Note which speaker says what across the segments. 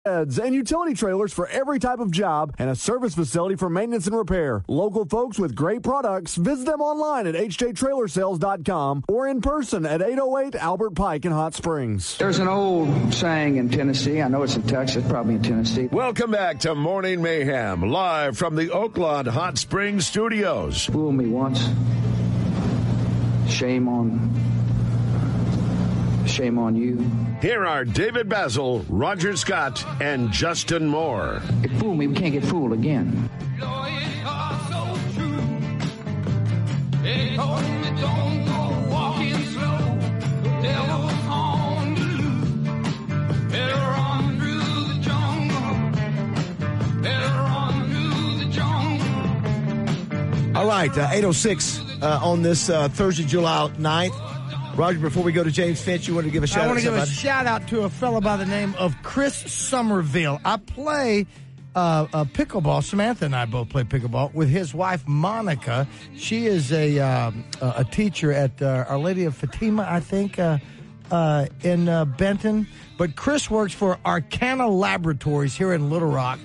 Speaker 1: Sheds and utility trailers for every type of job and a service facility for maintenance and repair. Local folks with great products. Visit them online at hjtrailersales.com or in person at 808 Albert Pike in Hot Springs.
Speaker 2: There's an old saying in Tennessee. I know it's in Texas, probably in Tennessee.
Speaker 3: Welcome back to Morning Mayhem, live from the Oakland Hot Springs studios.
Speaker 2: Fool me once. Shame on you.
Speaker 3: Here are David Basil, Roger Scott, and Justin Moore.
Speaker 2: It fooled me. We can't get fooled again.
Speaker 4: All right, 8:06 on this Thursday, July 9th. Roger, before we go to James Finch, you want to give a shout out?
Speaker 5: I want to give a shout out to a fellow by the name of Chris Somerville. I play pickleball. Samantha and I both play pickleball with his wife, Monica. She is a teacher at Our Lady of Fatima, I think, in Benton. But Chris works for Arcana Laboratories here in Little Rock.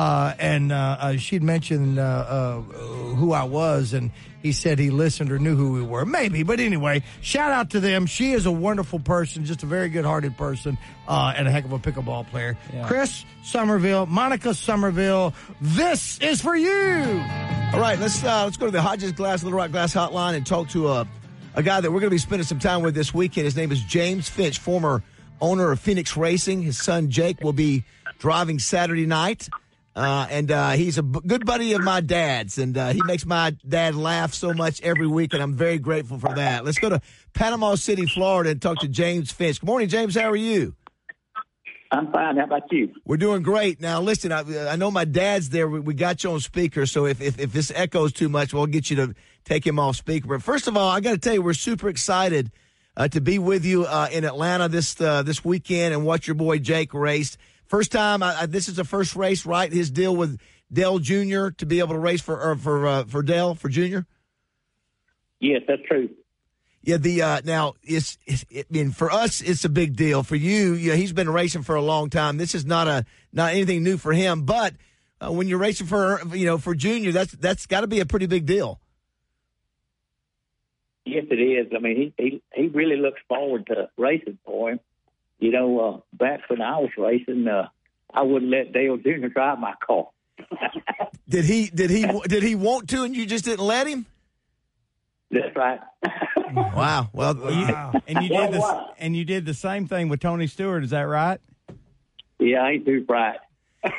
Speaker 5: And she'd mentioned who I was, and he said he listened or knew who we were. Maybe, but anyway, shout out to them. She is a wonderful person, just a very good-hearted person, and a heck of a pickleball player. Yeah. Chris Somerville, Monica Somerville, this is for you.
Speaker 4: All right, let's go to the Hodges Glass, Little Rock Glass Hotline and talk to a guy that we're going to be spending some time with this weekend. His name is James Finch, former owner of Phoenix Racing. His son, Jake, will be driving Saturday night. And he's a good buddy of my dad's, and he makes my dad laugh so much every week, and I'm very grateful for that. Let's go to Panama City, Florida, and talk to James Finch. Good morning, James. How are you?
Speaker 6: I'm fine. How about you?
Speaker 4: We're doing great. Now, listen, I know my dad's there. We got you on speaker, so if this echoes too much, we'll get you to take him off speaker. But first of all, I got to tell you, we're super excited to be with you in Atlanta this weekend and watch your boy Jake race. First time, this is the first race, right? His deal with Dale Jr. to be able to race for Dale, for Junior?
Speaker 6: Yes, that's true.
Speaker 4: Yeah, now, for us, it's a big deal. For you, he's been racing for a long time. This is not anything new for him. But when you're racing for Junior, that's got to be a pretty big deal.
Speaker 6: Yes, it is. I mean, he really looks forward to racing for him. You know, back when I was racing, I wouldn't let Dale Jr. drive my car.
Speaker 4: Did he want to, and you just didn't let him?
Speaker 6: That's right.
Speaker 4: Wow. Well,
Speaker 5: and you did the same thing with Tony Stewart. Is that right?
Speaker 6: Yeah, I ain't too bright.
Speaker 4: But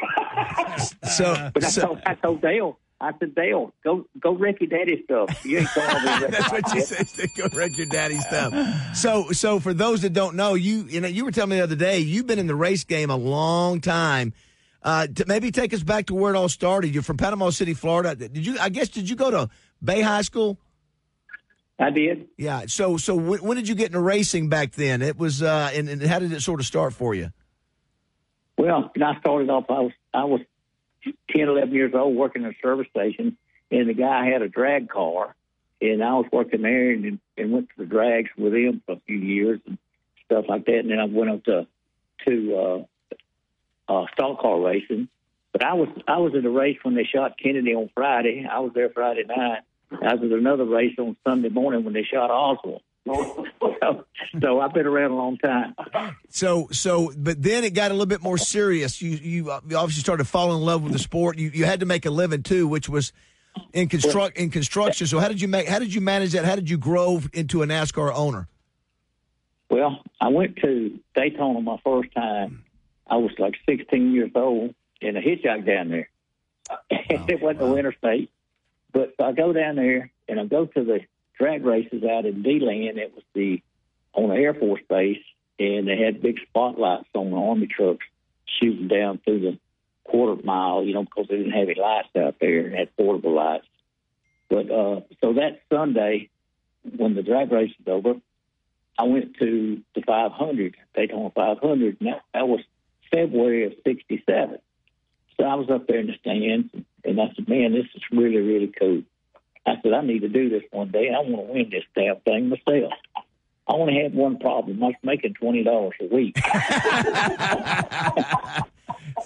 Speaker 6: I told Dale. I said, Dale, go wreck your daddy's stuff. You ain't going to wreck.
Speaker 4: That's what you said. Go wreck your daddy's stuff. So for those that don't know, you were telling me the other day you've been in the race game a long time. To maybe take us back to where it all started. You're from Panama City, Florida. Did you go to Bay High School?
Speaker 6: I did.
Speaker 4: Yeah. So when did you get into racing back then? It was and how did it sort of start for you?
Speaker 6: Well, when I started off, I was 10, 11 years old working at a service station, and the guy had a drag car, and I was working there and went to the drags with him for a few years and stuff like that. And then I went up to stock car racing. But I was at a race when they shot Kennedy on Friday. I was there Friday night. I was at another race on Sunday morning when they shot Oswald. So I've been around a long time.
Speaker 4: But then it got a little bit more serious. You obviously started falling in love with the sport. You had to make a living too, which was in construction. So how did you manage that? How did you grow into a NASCAR owner?
Speaker 6: Well, I went to Daytona my first time. I was like 16 years old, and I hitchhiked down there. It wasn't a interstate, but I go down there and I go to the drag races out in D-Land. It was on the Air Force Base, and they had big spotlights on the Army trucks shooting down through the quarter mile, because they didn't have any lights out there. They had portable lights. But so that Sunday, when the drag race was over, I went to the 500, Daytona 500, and that was February of 67. So I was up there in the stands, and I said, man, this is really, really cool. I said, I need to do this one day. I want to win this damn thing myself. I only had one problem. I was making $20 a week.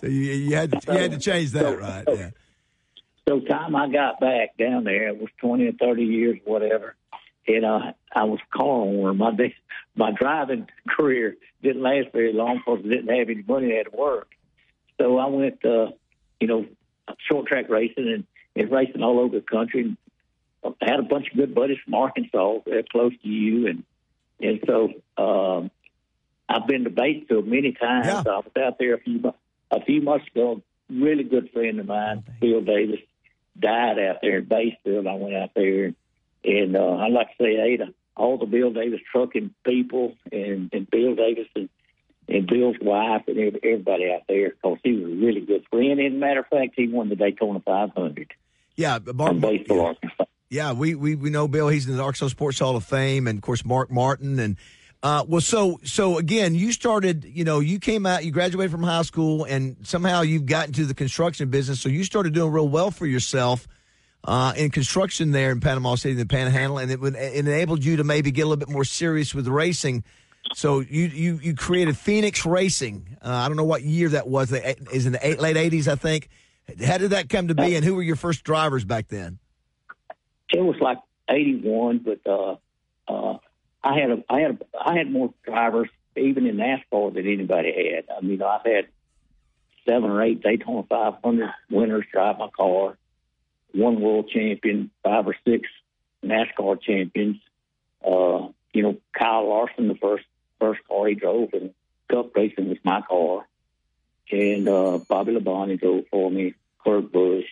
Speaker 4: So you had to change that, right? Yeah.
Speaker 6: So time I got back down there, it was 20 or 30 years, whatever. And I was a car owner. My driving career didn't last very long because I didn't have any money. I had to work. So I went, short track racing and racing all over the country. I had a bunch of good buddies from Arkansas. They're close to you. And so I've been to Batesville many times.
Speaker 4: Yeah.
Speaker 6: I was out there a few months ago. Really good friend of mine, Bill Davis, died out there in Batesville. I went out there. And I'd like to say hey to all the Bill Davis trucking people and Bill Davis and Bill's wife and everybody out there because he was a really good friend. And matter of fact, he won the Daytona 500.
Speaker 4: Yeah,
Speaker 6: Arkansas.
Speaker 4: Yeah, we know Bill. He's in the Arkansas Sports Hall of Fame, and of course Mark Martin. And so again, you started. You came out, you graduated from high school, and somehow you've gotten into the construction business. So you started doing real well for yourself in construction there in Panama City, the Panhandle, and it enabled you to maybe get a little bit more serious with racing. So you created Phoenix Racing. I don't know what year that was. Is in the late 80s, I think. How did that come to be, and who were your first drivers back then?
Speaker 6: It was like 81, but I had more drivers even in NASCAR than anybody had. I mean, I've had 7 or 8 Daytona 500 winners drive my car, 1 world champion, 5 or 6 NASCAR champions. Kyle Larson, the first car he drove in Cup racing was my car, and Bobby Labonte drove for me, Kurt Busch,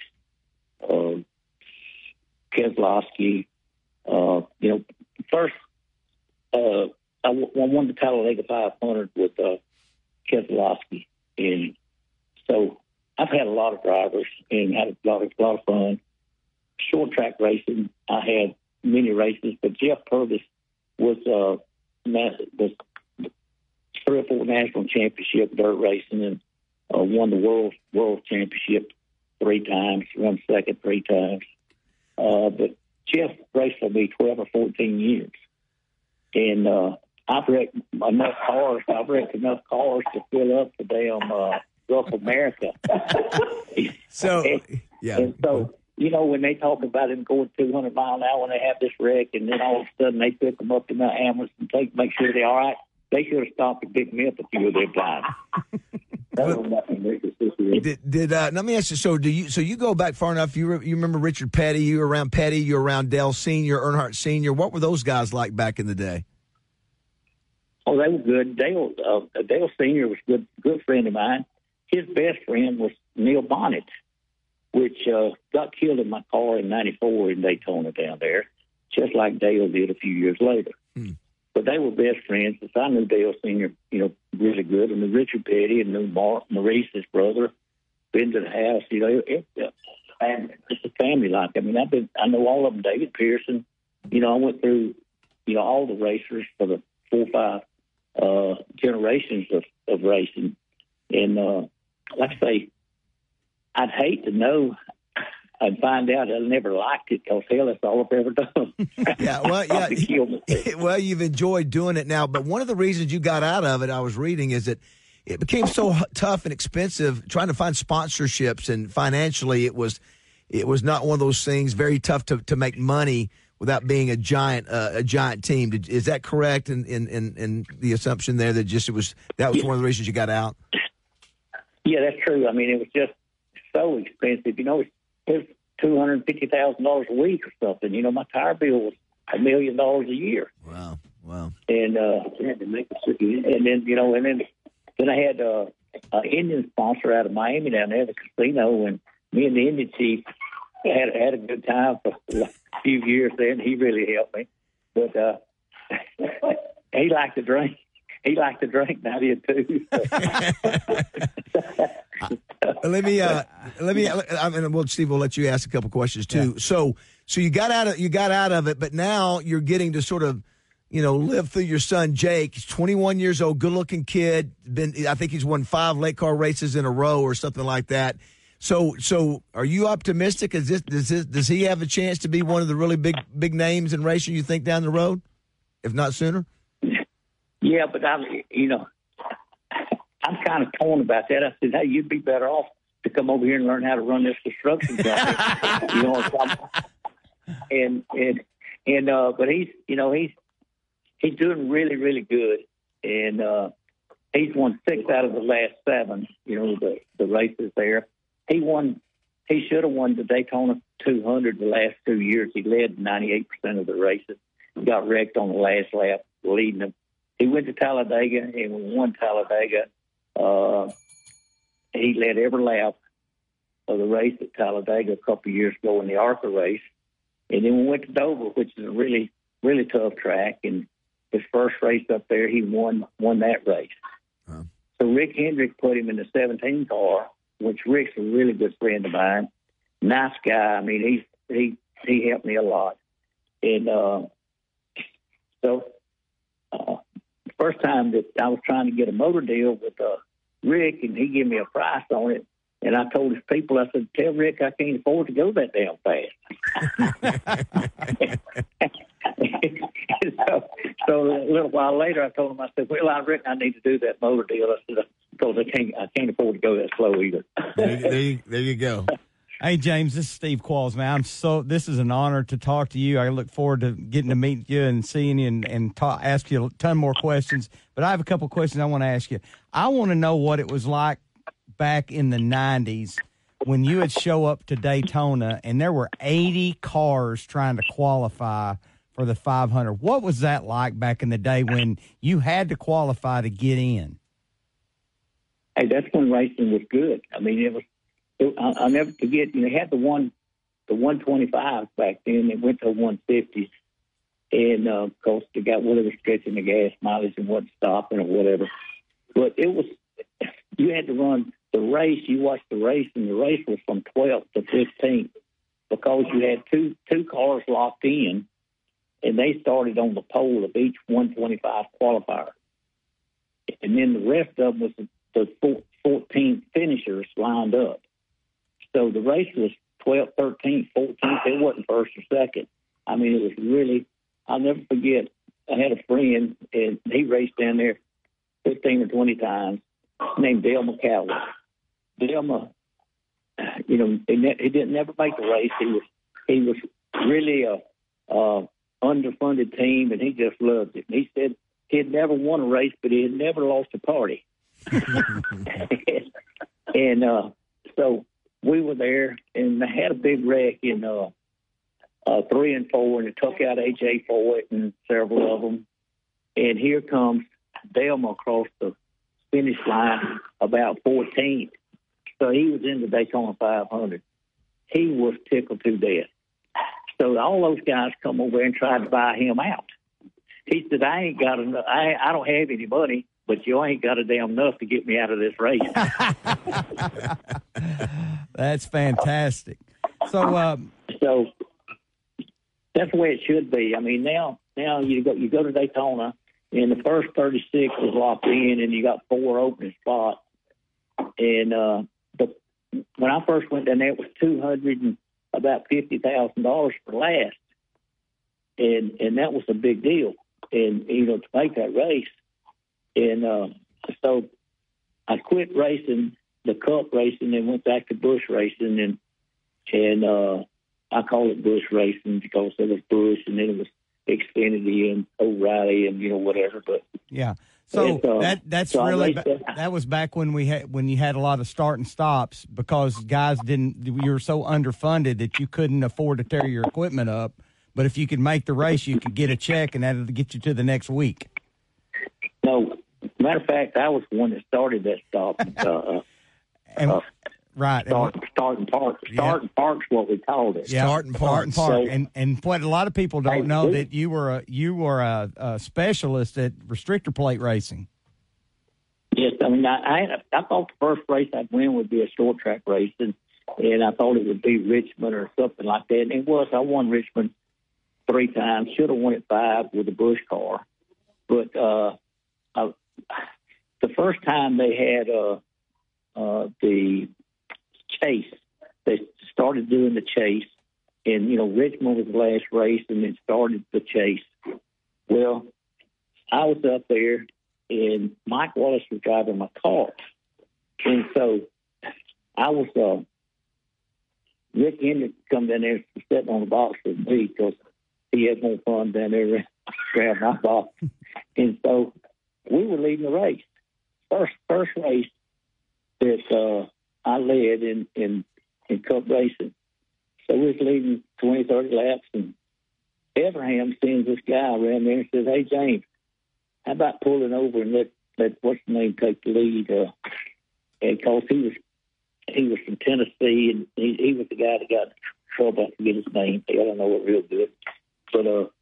Speaker 6: Keselowski. First, I won the Talladega 500 with Keselowski, and so I've had a lot of drivers and had a lot of fun. Short track racing, I had many races, but Jeff Purvis was 3 or 4 national championship dirt racing and won the world championship 3 times, won second 3 times. But Jeff raced for me 12 or 14 years. And I've wrecked enough cars. I've wrecked enough cars to fill up the damn Gulf of America.
Speaker 4: So,
Speaker 6: when they talk about them going 200 miles an hour when they have this wreck, and then all of a sudden they pick them up to Mount Ambulance and make sure they're all right, they should have stopped and picked me up a few of their times.
Speaker 4: Let me ask you. So you go back far enough? You remember Richard Petty? You were around Petty. You were around Dale Senior, Earnhardt Senior. What were those guys like back in the day?
Speaker 6: Oh, they were good. Dale Senior was a good friend of mine. His best friend was Neil Bonnet, which got killed in my car in '94 in Daytona down there, just like Dale did a few years later. But they were best friends. Since I knew Dale Senior, really good, and knew Richard Petty and knew Maurice, his brother, been to the house. It's a family like. I mean, I know all of them. David Pearson. I went through, all the racers for the 4 or 5 generations of racing, and like I say, I'd hate to know. I'd find out I never liked it because, hell, that's all I've ever done.
Speaker 4: Well, you've enjoyed doing it now. But one of the reasons you got out of it, I was reading, is that it became so tough and expensive trying to find sponsorships, and financially it was not one of those things, very tough to make money without being a giant team. Is that correct in the assumption there that that was one of the reasons you got out?
Speaker 6: Yeah, that's true. I mean, it was just so expensive. It was $250,000 a week or something. My tire bill was $1 million a year.
Speaker 4: Wow.
Speaker 6: And had to make then I had an Indian sponsor out of Miami down there, the casino, and me and the Indian chief had a good time for a few years there, and he really helped me. But he liked to drink. He liked to drink, and I did too.
Speaker 4: Steve, we'll let you ask a couple questions too. Yeah. So you got out of it, but now you're getting to sort of, live through your son Jake. He's 21 years old, good-looking kid. I think he's won 5 late car races in a row or something like that. So are you optimistic? Does he have a chance to be one of the really big names in racing, you think, down the road, if not sooner?
Speaker 6: Yeah, but I I'm kind of torn about that. I said, hey, you'd be better off to come over here and learn how to run this construction company. You know what I'm talking about? But he's doing really, really good. And he's won 6 out of the last 7, the races there. He should have won the Daytona 200 the last 2 years. He led 98% of the races. He got wrecked on the last lap, leading them. He went to Talladega and won Talladega. He led every lap of the race at Talladega a couple of years ago in the ARCA race. And then we went to Dover, which is a really, really tough track. And his first race up there, he won that race. Wow. So Rick Hendrick put him in the 17 car, which Rick's a really good friend of mine. Nice guy. I mean, he helped me a lot. And the first time that I was trying to get a motor deal with Rick, and he gave me a price on it, and I told his people, I said, tell Rick I can't afford to go that damn fast. So a little while later, I told him, I said, well, I reckon I need to do that motor deal. I said, because I can't afford to go that slow either.
Speaker 4: There you go.
Speaker 7: Hey, James, this is Steve Qualls, man. This is an honor to talk to you. I look forward to getting to meet you and seeing you and ask you a ton more questions. But I have a couple of questions I want to ask you. I want to know what it was like back in the 90s when you would show up to Daytona and there were 80 cars trying to qualify for the 500. What was that like back in the day when you had to qualify to get in?
Speaker 6: Hey, that's when racing was good. I mean, I'll never forget, they had the 125 back then. They went to 150s. And, of course, they got whatever stretching the gas mileage and wasn't stopping or whatever. But you had to run the race. You watched the race, and the race was from 12th to 15th because you had two cars locked in, and they started on the pole of each 125 qualifier. And then the rest of them was the 14 finishers lined up. So the race was 12th, 13th, 14th. It wasn't first or second. I mean, it was really, I'll never forget, I had a friend, and he raced down there 15 or 20 times, named Dale McCallum. Dale, he didn't never make the race. He was really a underfunded team, and he just loved it. And he said he'd never won a race, but he had never lost a party. And so we were there, and they had a big wreck in 3 and 4, and it took out A.J. Foyt and several of them. And here comes Delma across the finish line about 14th. So he was in the Daytona 500. He was tickled to death. So all those guys come over and tried to buy him out. He said, I ain't got enough. I don't have any money, but you ain't got a damn enough to get me out of this race.
Speaker 7: That's fantastic. So
Speaker 6: that's the way it should be. I mean, now you go to Daytona, and the first 36 was locked in, and you got 4 open spots. And when I first went down there, it was $250,000 for last, and that was a big deal. And to make that race, and so I quit racing the Cup racing and went back to Busch racing, and I call it Busch racing because it was Busch, and then it was Xfinity and O'Reilly and whatever. But
Speaker 7: yeah, so that was back when you had a lot of start and stops because guys you were so underfunded that you couldn't afford to tear your equipment up. But if you could make the race, you could get a check, and that'll get you to the next week.
Speaker 6: No, matter of fact, I was the one that started that stop.
Speaker 7: Right.
Speaker 6: Start and park. Start and park's what we called it.
Speaker 7: Yeah,
Speaker 4: Start and park.
Speaker 7: So, and what a lot of people don't know that you were a specialist at restrictor plate racing.
Speaker 6: Yes, I mean I thought the first race I'd win would be a short track race, and I thought it would be Richmond or something like that. And it was. I won Richmond 3 times. Should have won it 5 with a Busch car, but the first time they had the chase, they started doing the chase, and Richmond was the last race, and then started the chase. Well, I was up there, and Mike Wallace was driving my car. And so I was, Rick Hendrick come down there sitting on the box with me because he had more fun down there grabbing my box. And so we were leading the race. First race that I led in Cup racing. So we was leading 20, 30 laps, and Abraham sends this guy around there and says, "Hey, James, how about pulling over and let what's the name take the lead?" And because he was from Tennessee, and he was the guy that got in trouble. I forget his name. I don't know it real good. But,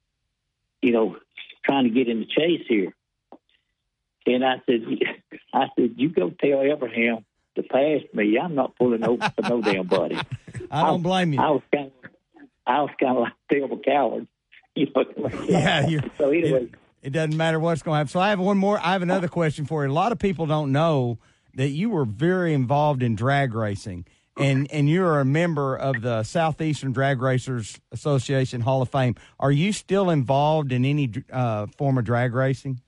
Speaker 6: trying to get in the chase here. And I said, "You go tell Abraham to pass me. I'm not pulling over for no damn buddy."
Speaker 7: I don't blame you.
Speaker 6: I was kind of like Phil Coward.
Speaker 7: Yeah.
Speaker 6: So anyway.
Speaker 7: It doesn't matter what's going to happen. So I have another question for you. A lot of people don't know that you were very involved in drag racing, and you're a member of the Southeastern Drag Racers Association Hall of Fame. Are you still involved in any form of drag racing?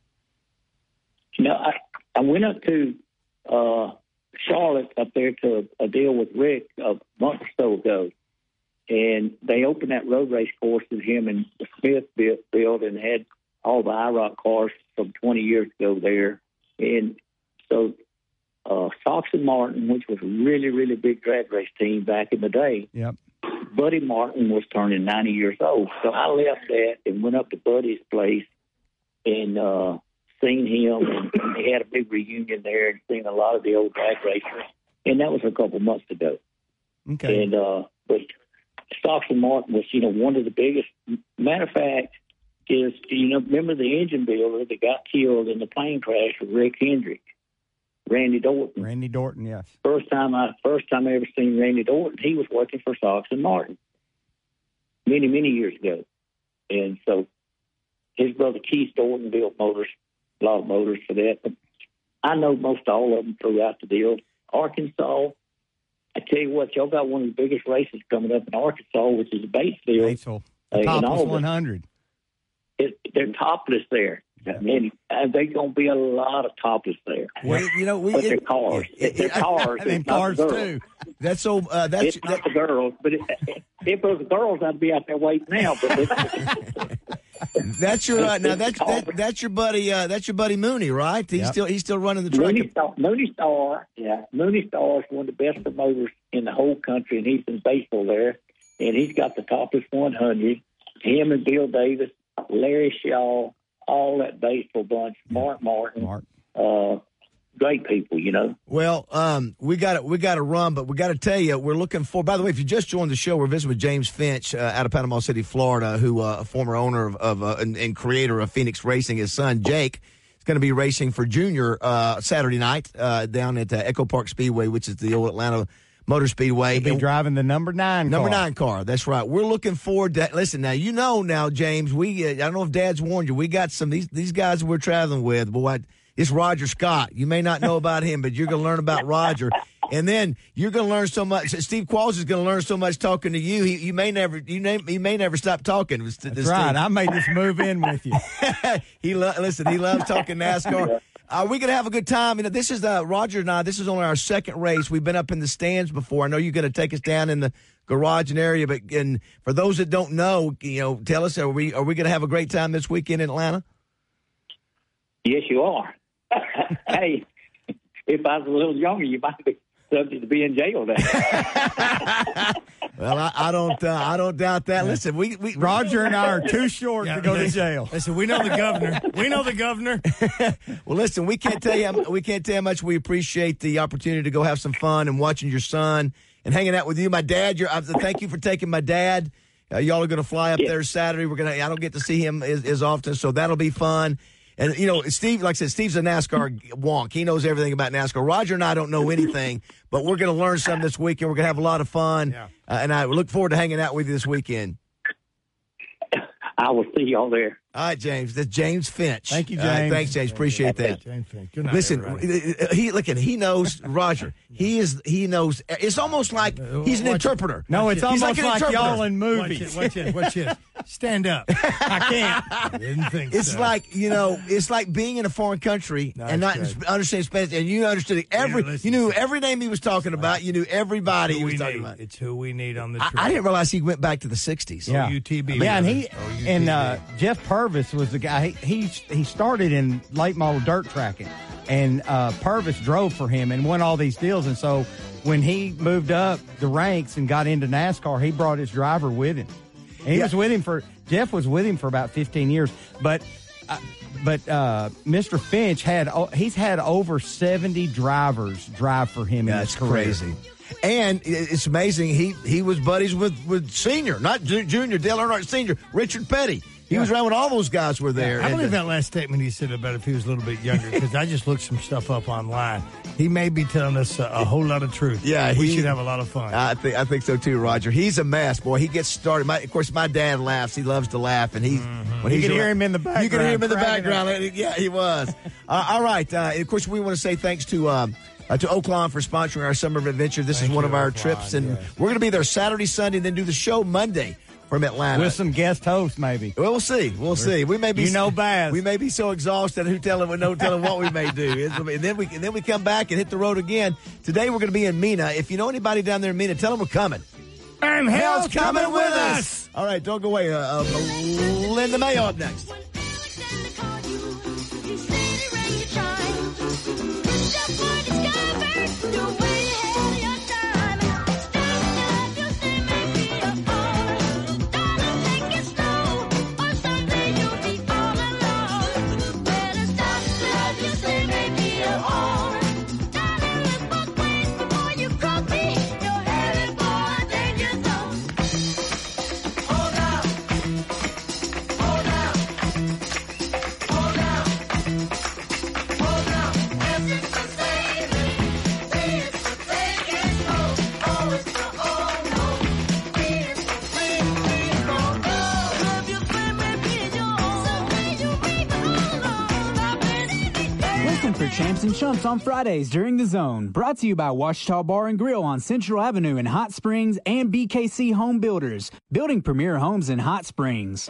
Speaker 6: I went up to Charlotte up there to a deal with Rick a month or so ago, and they opened that road race course that him and Smith built and had all the IROC cars from 20 years ago there. And so Sox and Martin, which was a really, really big drag race team back in the day,
Speaker 7: yep.
Speaker 6: Buddy Martin was turning 90 years old. So I left that and went up to Buddy's place and seen him, and they had a big reunion there and seen a lot of the old drag racers. And that was a couple months ago.
Speaker 7: Okay.
Speaker 6: And but Sox and Martin was, one of the biggest. Matter of fact, is remember the engine builder that got killed in the plane crash with Rick Hendrick, Randy Dorton.
Speaker 7: Randy Dorton, yes.
Speaker 6: First time I ever seen Randy Dorton, he was working for Sox and Martin many, many years ago. And so his brother Keith Dorton built a lot of motors for that. But I know most all of them throughout the deal. Arkansas, I tell you what, y'all got one of the biggest races coming up in Arkansas, which is Batesville.
Speaker 7: Topless 100.
Speaker 6: They're topless there. And there's going to be a lot of topless there.
Speaker 4: Well,
Speaker 6: but they're cars. They're cars.
Speaker 7: And cars, too.
Speaker 4: That's so.
Speaker 6: It's not the girls, but if it was the girls, I'd be out there waiting now. But
Speaker 4: that's your now. That's your buddy. That's your buddy Mooney, right? He's still running the track.
Speaker 6: Mooney Star, yeah. Mooney Star is one of the best promoters in the whole country, and he's in baseball there. And he's got the topless 100. Him and Bill Davis, Larry Shaw, all that baseball bunch, Mark Martin, great people,
Speaker 4: Well, we got to run, but we got to tell you, we're looking for. By the way, if you just joined the show, we're visiting with James Finch out of Panama City, Florida, who a former owner of and creator of Phoenix Racing. His son Jake is going to be racing for Junior Saturday night down at Echo Park Speedway, which is the old Atlanta Motor Speedway.
Speaker 7: He'll be driving the number 9
Speaker 4: car. That's right. We're looking forward to. Listen, now, James. I don't know if Dad's warned you. We got some these guys we're traveling with. Boy, it's Roger Scott. You may not know about him, but you're going to learn about Roger, and then you're going to learn so much. Steve Qualls is going to learn so much talking to you. He may never stop talking.
Speaker 7: That's right. I may just move in with you.
Speaker 4: He loves talking NASCAR. We're going to have a good time. This is Roger and I. This is only our second race. We've been up in the stands before. I know you're going to take us down in the garage and area, but for those that don't know, tell us: are we going to have a great time this weekend in Atlanta?
Speaker 6: Yes, you are. Hey, if I was a little younger, you might be subject to be in jail then.
Speaker 4: Well, I don't doubt that. Listen, we
Speaker 7: Roger and I are too short to go to jail.
Speaker 5: Listen, we know the governor.
Speaker 4: Well, listen, we can't tell you how much we appreciate the opportunity to go have some fun and watching your son and hanging out with you. My dad, thank you for taking my dad. Y'all are going to fly up there Saturday. I don't get to see him as often, so that'll be fun. And, Steve, like I said, Steve's a NASCAR wonk. He knows everything about NASCAR. Roger and I don't know anything, but we're going to learn something this weekend. We're going to have a lot of fun.
Speaker 5: Yeah.
Speaker 4: And I look forward to hanging out with you this weekend.
Speaker 6: I will see y'all there.
Speaker 4: All right, James. That's James Finch.
Speaker 7: Thank you, James.
Speaker 4: Thanks, James. Appreciate that.
Speaker 5: James Finch. Good night,
Speaker 4: Listen,
Speaker 5: everybody.
Speaker 4: he knows Roger. He knows. It's almost like he's an interpreter.
Speaker 7: No, it's almost
Speaker 4: like
Speaker 7: like
Speaker 4: an
Speaker 7: y'all in movies.
Speaker 5: Watch it. Stand up.
Speaker 7: I can't.
Speaker 5: I didn't think
Speaker 4: It's
Speaker 5: so.
Speaker 4: like, it's like being in a foreign country and not understanding Spanish, and you understood you knew every name he was talking about. You knew everybody he was talking about.
Speaker 5: It's who we need on the
Speaker 4: I didn't realize he went back to the 60s.
Speaker 7: Yeah.
Speaker 5: OUTB.
Speaker 7: And Jeff Purvis was the guy. He started in late model dirt tracking, and Purvis drove for him and won all these deals. And so when he moved up the ranks and got into NASCAR, he brought his driver with him. And he was with him Jeff was with him for about 15 years. But Mr. Finch he's had over 70 drivers drive for him.
Speaker 4: That's
Speaker 7: in his career.
Speaker 4: crazy. And it's amazing. He was buddies with senior, not junior, Dale Earnhardt Senior, Richard Petty. He was around when all those guys were there.
Speaker 5: I believe that last statement he said about if he was a little bit younger, because I just looked some stuff up online. He may be telling us a whole lot of truth.
Speaker 4: Yeah,
Speaker 5: we should have a lot of fun.
Speaker 4: I think so too, Roger. He's a mess, boy. He gets started. Of course, my dad laughs. He loves to laugh, and when
Speaker 7: You can hear him in the background.
Speaker 4: You can hear him in the background. Yeah, he was. All right. Of course, we want to say thanks to Oaklawn for sponsoring our summer adventure. This is one of our trips, and we're going to be there Saturday, Sunday, and then do the show Monday from Atlanta
Speaker 7: with some guest hosts, maybe.
Speaker 4: Well, we'll see. We may be,
Speaker 7: Baz.
Speaker 4: We may be so exhausted. No telling what we may do. And then we come back and hit the road again. Today we're going to be in Mena. If you know anybody down there in Mena, tell them we're coming.
Speaker 5: And hell's coming with us.
Speaker 4: All right, don't go away. Linda Mayo up next.
Speaker 8: For Champs and Chumps on Fridays during The Zone. Brought to you by Ouachita Bar and Grill on Central Avenue in Hot Springs and BKC Home Builders, building premier homes in Hot Springs.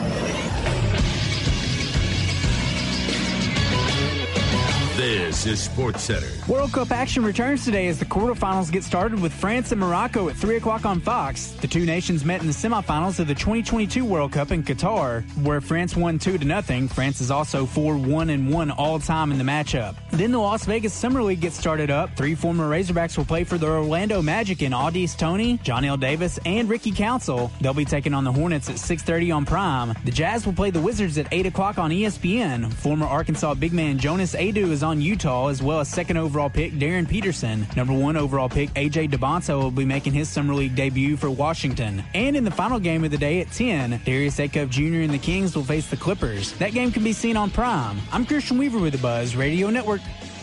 Speaker 3: This is Sports Center.
Speaker 8: World Cup action returns today as the quarterfinals get started with France and Morocco at 3 o'clock on Fox. The two nations met in the semifinals of the 2022 World Cup in Qatar, where France won 2-0. France is also 4-1-1 all-time in the matchup. Then the Las Vegas Summer League gets started up. Three former Razorbacks will play for the Orlando Magic in Audice Toney, John L. Davis, and Ricky Council. They'll be taking on the Hornets at 6:30 on Prime. The Jazz will play the Wizards at 8 o'clock on ESPN. Former Arkansas big man Jonas Adu is on Utah, as well as second overall pick Darren Peterson. Number 1 overall pick AJ DeBonto will be making his Summer League debut for Washington. And in the final game of the day at 10, Darius Acuff Jr. and the Kings will face the Clippers. That game can be seen on Prime. I'm Christian Weaver with the Buzz Radio Network.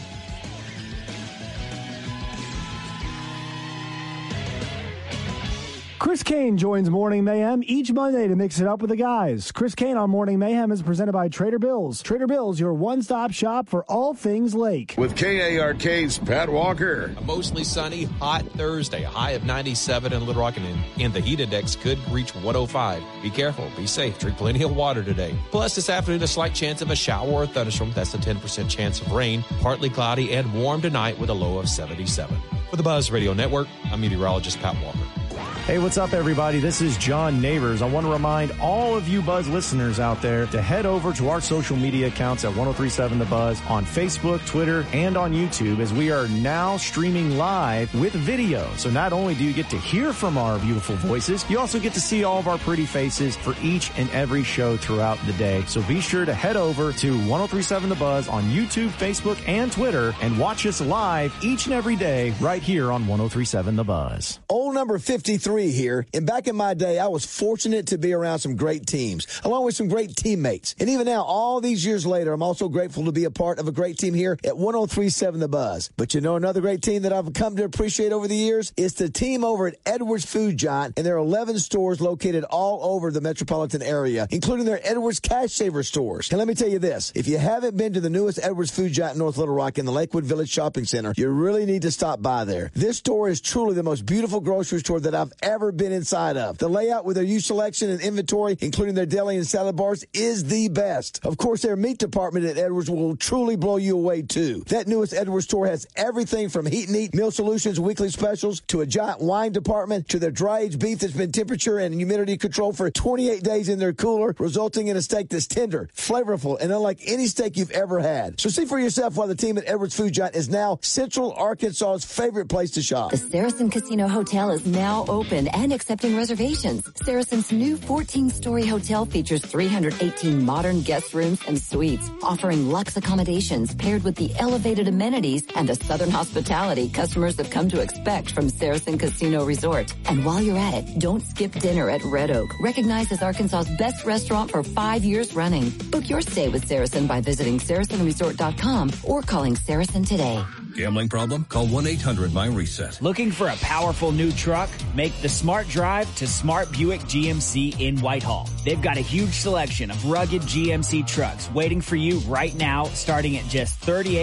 Speaker 9: Chris Kane joins Morning Mayhem each Monday to mix it up with the guys. Chris Kane on Morning Mayhem is presented by Trader Bills. Trader Bills, your one-stop shop for all things Lake.
Speaker 3: With KARK's Pat Walker.
Speaker 10: A mostly sunny, hot Thursday. A high of 97 in Little Rock, and the heat index could reach 105. Be careful. Be safe. Drink plenty of water today. Plus, this afternoon, a slight chance of a shower or thunderstorm. That's a 10% chance of rain. Partly cloudy and warm tonight with a low of 77. For the Buzz Radio Network, I'm meteorologist Pat Walker.
Speaker 11: Hey, what's up, everybody? This is John Neighbors. I want to remind all of you Buzz listeners out there to head over to our social media accounts at 1037 The Buzz on Facebook, Twitter, and on YouTube, as we are now streaming live with video. So not only do you get to hear from our beautiful voices, you also get to see all of our pretty faces for each and every show throughout the day. So be sure to head over to 1037 The Buzz on YouTube, Facebook, and Twitter and watch us live each and every day right here on 1037 The Buzz.
Speaker 4: Old number 53 33 here, and back in my day, I was fortunate to be around some great teams, along with some great teammates. And even now, all these years later, I'm also grateful to be a part of a great team here at 103.7 The Buzz. But you know another great team that I've come to appreciate over the years? It's the team over at Edwards Food Giant, and there are 11 stores located all over the metropolitan area, including their Edwards Cash Saver stores. And let me tell you this, if you haven't been to the newest Edwards Food Giant in North Little Rock in the Lakewood Village Shopping Center, you really need to stop by there. This store is truly the most beautiful grocery store that I've ever been inside of. The layout with their used selection and inventory, including their deli and salad bars, is the best. Of course, their meat department at Edwards will truly blow you away, too. That newest Edwards store has everything from heat and eat, meal solutions, weekly specials, to a giant wine department, to their dry-aged beef that's been temperature and humidity controlled for 28 days in their cooler, resulting in a steak that's tender, flavorful, and unlike any steak you've ever had. So see for yourself why the team at Edwards Food Giant is now Central Arkansas's favorite place to shop.
Speaker 12: The Saracen Casino Hotel is now open and accepting reservations. Saracen's new 14-story hotel features 318 modern guest rooms and suites, offering luxe accommodations paired with the elevated amenities and the Southern hospitality customers have come to expect from Saracen Casino Resort. And while you're at it, don't skip dinner at Red Oak, recognized as Arkansas's best restaurant for 5 years running. Book your stay with Saracen by visiting SaracenResort.com or calling Saracen today.
Speaker 13: Gambling problem? Call 1-800-MY-RESET.
Speaker 14: Looking for a powerful new truck? Make the smart drive to Smart Buick GMC in Whitehall. They've got a huge selection of rugged GMC trucks waiting for you right now, starting at just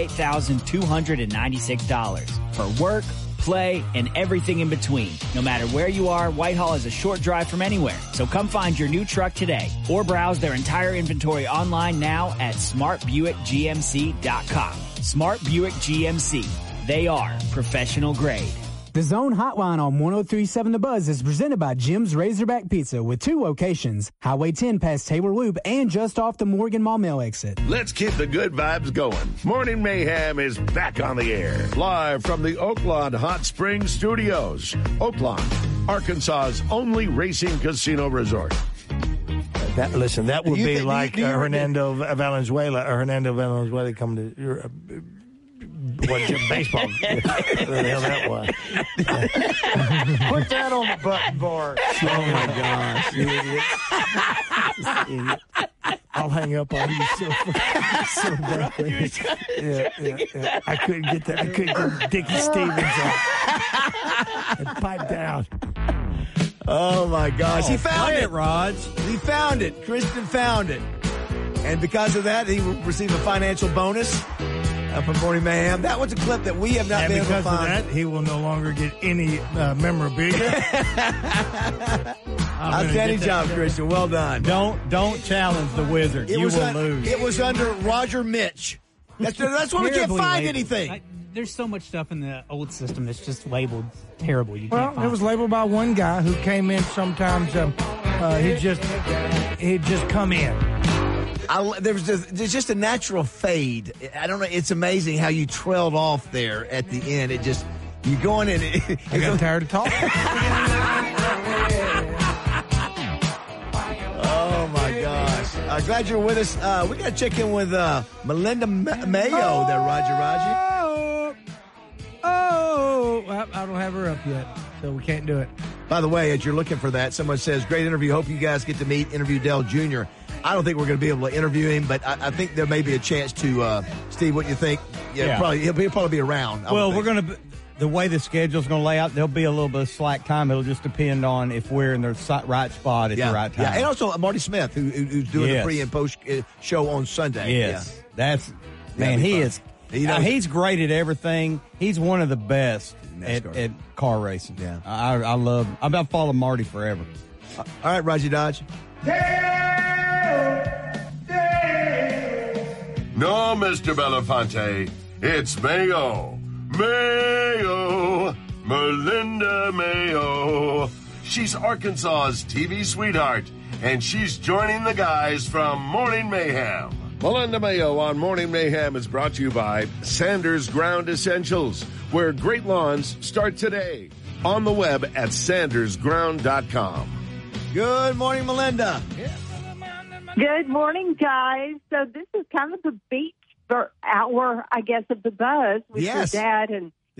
Speaker 14: $38,296. For work, play, and everything in between. No matter where you are, Whitehall is a short drive from anywhere. So come find your new truck today or browse their entire inventory online now at smartbuickgmc.com. Smart Buick GMC. They are professional grade.
Speaker 8: The Zone Hotline on 103.7 The Buzz is presented by Jim's Razorback Pizza with 2 locations, Highway 10 past Taylor Loop and just off the Morgan Mall Mill exit.
Speaker 3: Let's keep the good vibes going. Morning Mayhem is back on the air, live from the Oaklawn Hot Springs Studios. Oaklawn, Arkansas's only racing casino resort.
Speaker 5: That would be like Hernando Valenzuela coming to baseball. What the hell that was? Put that on the button bar. Oh my gosh! I'll hang up on you so badly. Yeah. I couldn't get that. I couldn't get Dickie Stevens and pipe down.
Speaker 4: Oh, my gosh. He found it,
Speaker 7: Raj.
Speaker 4: He found it. Kristen found it. And because of that, he received a financial bonus from Morning Mayhem. That was a clip that we have not been able to find.
Speaker 5: Because of that, he will no longer get any memorabilia.
Speaker 4: Outstanding job, Christian. Well done.
Speaker 7: Don't challenge the wizard. You will lose.
Speaker 4: It was under Roger Mitch. That's when we can't find anything.
Speaker 8: There's so much stuff in the old system that's just labeled terrible. You
Speaker 5: well,
Speaker 8: can't find
Speaker 5: it was labeled by one guy who came in sometimes. He'd just come in.
Speaker 4: There's just a natural fade. I don't know. It's amazing how you trailed off there at the end. It just, you going in.
Speaker 5: I got tired of talking.
Speaker 4: Oh, my gosh. Glad you're with us. We got to check in with Melinda Mayo there, Roger.
Speaker 5: Well, I don't have her up yet, so we can't do it.
Speaker 4: By the way, as you're looking for that, someone says, great interview. Hope you guys get to interview Dell Jr. I don't think we're going to be able to interview him, but I think there may be a chance to, Steve, what you think? Yeah. He'll probably be around.
Speaker 7: Well, we're going to, the way the schedule's going to lay out, there'll be a little bit of slack time. It'll just depend on if we're in the right spot at the right time.
Speaker 4: Yeah, and also Marty Smith, who's doing the pre and post show on Sunday.
Speaker 7: Yes. Yeah. He's great at everything. He's one of the best at car racing. Yeah, I love him. I've followed Marty forever.
Speaker 4: All right, Roger Dodge.
Speaker 3: No, Mr. Belafonte, it's Mayo. Melinda Mayo. She's Arkansas's TV sweetheart, and she's joining the guys from Morning Mayhem. Melinda Mayo on Morning Mayhem is brought to you by Sanders Ground Essentials, where great lawns start today. On the web at sandersground.com.
Speaker 4: Good morning, Melinda.
Speaker 15: Good morning, guys. So this is kind of the beach hour, I guess, of the Buzz with your dad and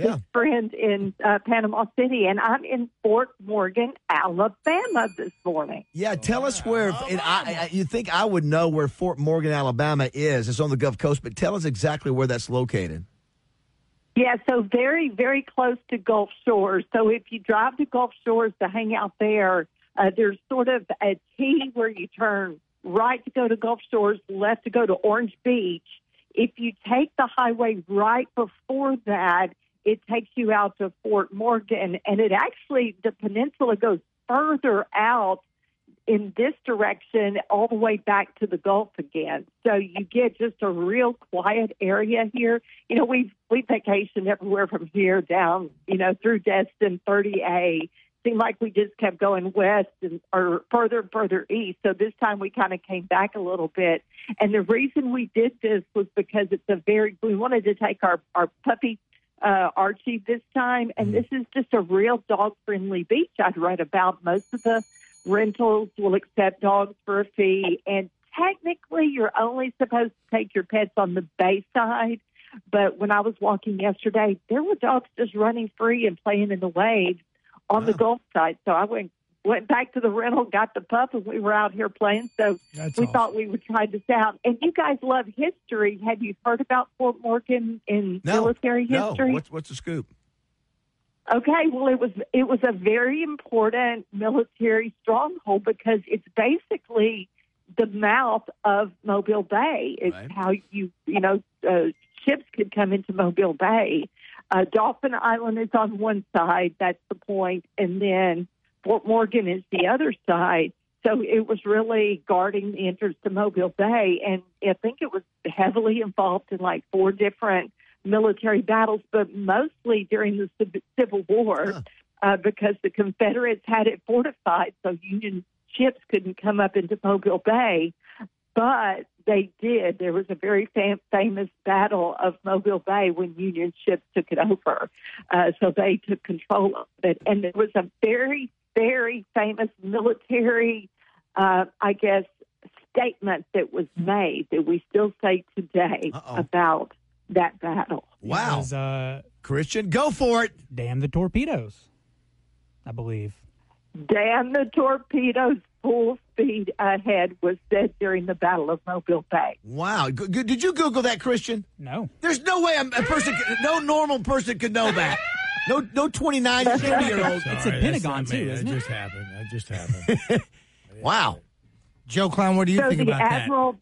Speaker 15: his friend in Panama City, and I'm in Fort Morgan, Alabama this morning.
Speaker 4: Yeah, tell us where. And you think I would know where Fort Morgan, Alabama is? It's on the Gulf Coast, but tell us exactly where that's located.
Speaker 15: Yeah, so very, very close to Gulf Shores. So if you drive to Gulf Shores to hang out there, there's sort of a T where you turn right to go to Gulf Shores, left to go to Orange Beach. If you take the highway right before that, it takes you out to Fort Morgan, and it actually, the peninsula goes further out in this direction all the way back to the Gulf again. So you get just a real quiet area here. You know, we vacationed everywhere from here down, you know, through Destin, 30A. Seemed like we just kept going west or further and further east. So this time we kind of came back a little bit. And the reason we did this was because we wanted to take our puppy, Archie, this time. And this is just a real dog-friendly beach I'd read about. Most of the rentals will accept dogs for a fee. And technically you're only supposed to take your pets on the bay side. But when I was walking yesterday, there were dogs just running free and playing in the waves on the Gulf side. So I went back to the rental, got the pup, and we were out here playing. So we thought we would try this out. And you guys love history. Have you heard about Fort Morgan in military history?
Speaker 4: No. What's the scoop?
Speaker 15: Okay, well, it was a very important military stronghold because it's basically the mouth of Mobile Bay. It's how ships could come into Mobile Bay. Dauphin Island is on one side, that's the point, and then Fort Morgan is the other side. So it was really guarding the entrance to Mobile Bay, and I think it was heavily involved in like 4 different military battles, but mostly during the Civil War because the Confederates had it fortified, so Union ships couldn't come up into Mobile Bay. But they did. There was a very famous battle of Mobile Bay when Union ships took it over. So they took control of it. And there was a very, very famous military, statement that was made that we still say today about that battle.
Speaker 4: Wow.
Speaker 8: It was,
Speaker 4: Christian, go for it.
Speaker 8: Damn the torpedoes, I believe.
Speaker 15: Damn the torpedoes, full speed ahead was said during the Battle of Mobile Bay.
Speaker 4: Wow. Did you Google that, Christian?
Speaker 8: No.
Speaker 4: There's no way no normal person could know that. No 29, 30-year-old.
Speaker 8: It's a Pentagon, too, isn't it?
Speaker 5: That just happened.
Speaker 4: Wow.
Speaker 5: Joe Klein, what do you think about
Speaker 15: Admiral,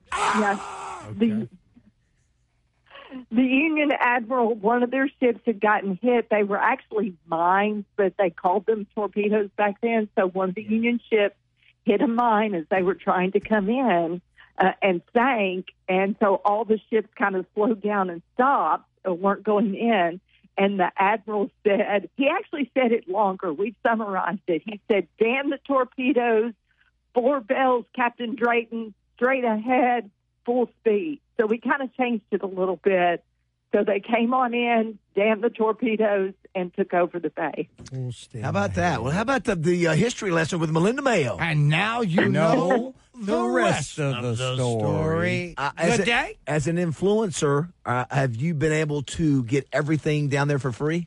Speaker 15: the Union Admiral, one of their ships had gotten hit. They were actually mines, but they called them torpedoes back then. So one of the Union ships hit a mine as they were trying to come in and sank. And so all the ships kind of slowed down and stopped, weren't going in. And the Admiral said, he actually said it longer. We've summarized it. He said, damn the torpedoes, 4 bells, Captain Drayton, straight ahead, full speed. So we kind of changed it a little bit. So they came on in, damn the torpedoes, and took over the bay.
Speaker 4: How about that? Well, how about the history lesson with Melinda Mayo?
Speaker 5: And now you know the rest of the story. Good day.
Speaker 4: As an influencer, have you been able to get everything down there for free?